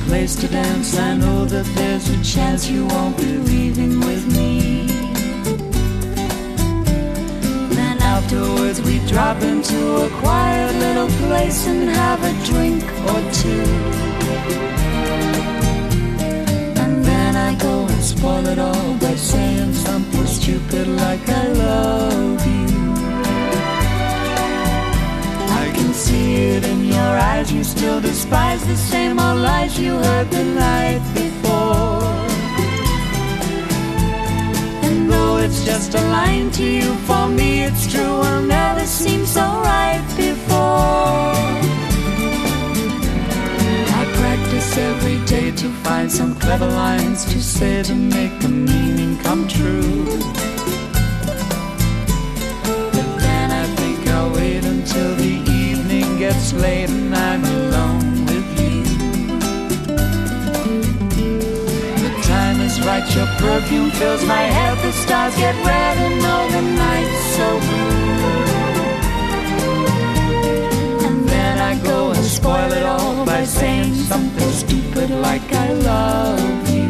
place to dance. I know that there's a chance you won't be leaving with me. Then afterwards we drop into a quiet little place and have a drink or two. And then I go and spoil it all by saying something stupid like I love you. I can see it in your eyes, you still despise the same old lies you heard the night before. And though it's just a line to you, for me it's true, will never seem so right before. I practice every day to find some clever lines to say to make the meaning come true. But then I think I'll wait until the evening gets late and I'm alone with you. The time is right, your perfume fills my head, the stars get red and all the night's so blue. And then I go and spoil it all by saying something stupid like I love you.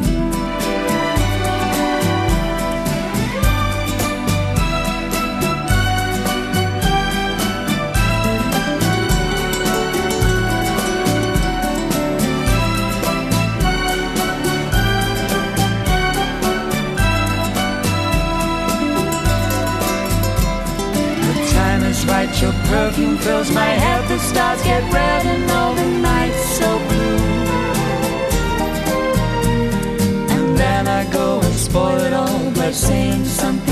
Right, your perfume fills my head, the stars get red and all the night's so blue. And then I go and spoil it all by saying something